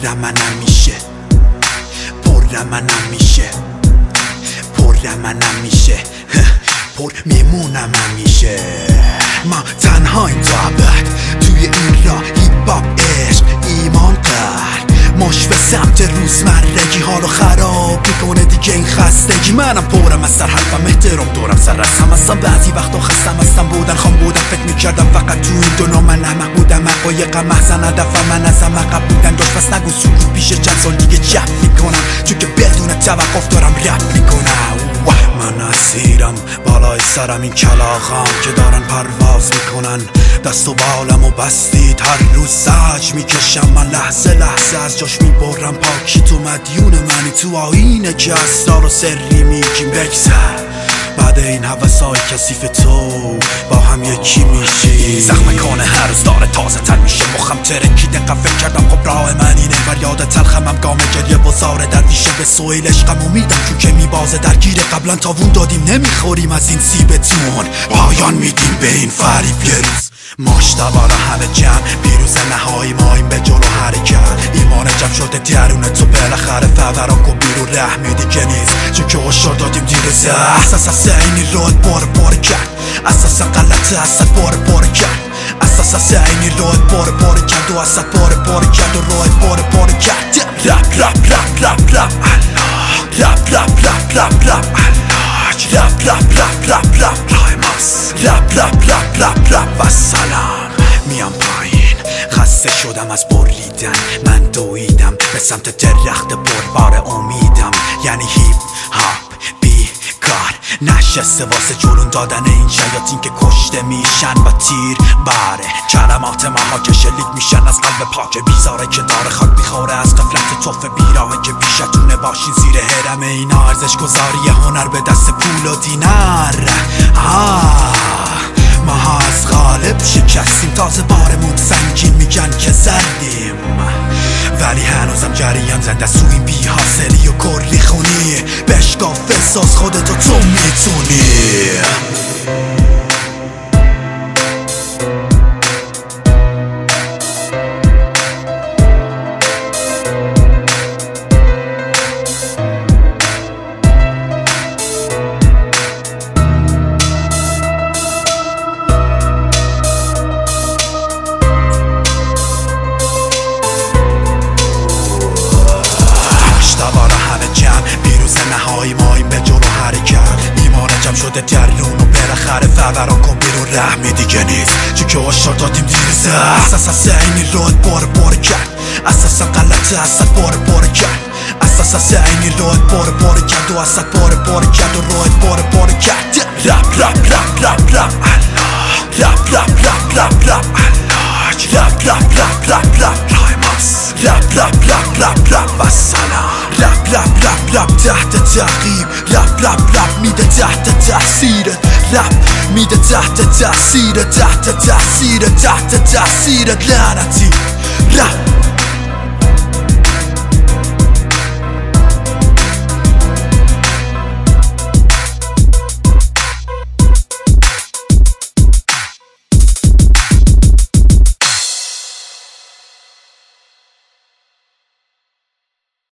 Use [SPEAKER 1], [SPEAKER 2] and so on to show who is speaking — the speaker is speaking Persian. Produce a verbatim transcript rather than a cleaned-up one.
[SPEAKER 1] من نمیشه پر من نمیشه پر من نمیشه پر میمونم همیشه من تنها این دعبت توی این راه هیپ هاپ عشق ایمان قلب مش به سمت روزمرگی حالو خراب میکنه دیگه این خستگی منم پرم از سر حرفم احترام دورم سر رسم هستم بعضی وقتا خستم هستم بودن خام بودم فکر میکردم فقط تو این دنیا من احمق بودم حقایقم محضن هدفم من ازم عقب بودن داشت پس نگو سکوت پیش چند سال دیگه چپ میکنم چون که بدون توقف دارم رپ میکنم من اسیرم بالای سرم این کلاغام که دارن پرواز میکنن دست و بالم و بستید هر روز سج میکشم من لحظه لحظه از جاش میبرم پاکی تو مدیون منی تو آینه که اسرار و سری میگیم بگذر بعد این حوثای کثیف تو با هم یکی میشی زخم کانه هر روز داره تازه تر میشه مخم ترکیده فکر کردم خب راه من اینه بر یاد تلخم هم گام گریه و زاره درویشه به سویل عشقم امیدم چون که میبازه درگیره قبلا تاوون دادیم نمیخوریم از این سیبتون پایان میدیم به این فریب یه روز ماشتبالا همه جمع پیروز نهایی ماییم به جلو حرکت ایمان جمع شده درونه تو بالاخره فورا کن بیرون رحمی دیگه نیست چون که هشدار دادیم دیر زد اساس از اینی رود بار بار کرد اساسا غلطه اسد بار بار کرد اساس از اینی رود بار بار کرد و اسد بار بار کرد و رود بار بار کرد رپ رپ رپ رپ رپ الله رپ رپ رپ رپ رپ الله رپ رپ رپ رپ رپ رایماس رپ رپ رپ رپ رپ و سلام میام پایین خسته شدم از بریدن من دویدم به سمت درخت پربار امیدم یعنی هیپ هاپ بی کار نشسته واسه جلون دادن این شیاطین که کشته میشن با تیر باره کلمات ماها که شلیک میشن از قلب پاک بیزاره که داره خاک میخوره از قفلت توف بیراهه که بیشتونه باشین زیر حرم اینا ارزش گذاری هنر به دست پول و دینار آه ماها از غالب شکستیم تازه بارمون سنگین میگن که زدیم ولی هنوزم جریان زنده سو این بی حاصلی و کلی خونی بشگاه فساس خودتو تو میتونی شده درون و بالاخره فورا کن بیرون رحمی دیگه نیست چون که هشدار دادیم دیر زد اساس از اینی رود بار بار کرد اساسا غلطه اسد بار بار کرد اساس از اینی رود بار بار کرد و اسد بار بار کرد و رود بار بار کرد رپ رپ رپ رپ رپ الله رپ رپ رپ رپ رپ الله رپ رپ رپ رپ رپ رایماس رپ رپ رپ رپ رپ و سلام رپ رپ رپ رپ تحت تعقیب رپ رپ رپ میده تحت تاثیر رپ میده تحت تاثیر تحت تاثیر تحت تاثیر لعنتی رپ